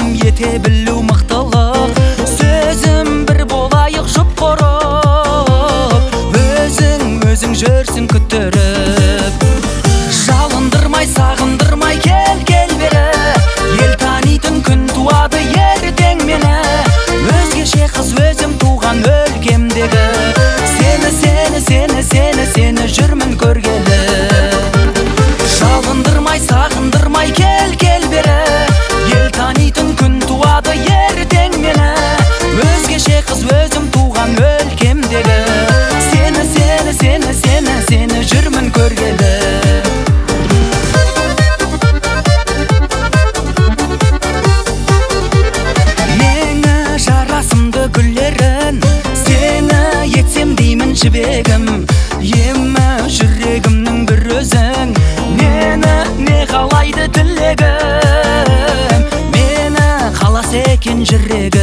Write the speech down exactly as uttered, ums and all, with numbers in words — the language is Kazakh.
ете білу мықтылық. Сөзім бір болайық жұп құрып, өзің өзің жүрсің күттіріп. Жалындырмай сағындырмай кел кел бері, ел танитын күн туады ертең мені. Өзгеше қыз өзім туған өлкемдегі, сені сені сені сені сені жүрмін көргелі. Жалындырмай сағындырмай кел кел бері, ел танитын күн туады ертең мені. Өзгеше қыз өзім туған өлкемдегі, сені сені сені сені сені жүрмін көргелі. Мені жарасымды гүлдерін сені етсем деймін жібегім. Емі жүрегімнің бір өзің, мені не қалайды тілегім, мені қаласа екен жүрегім.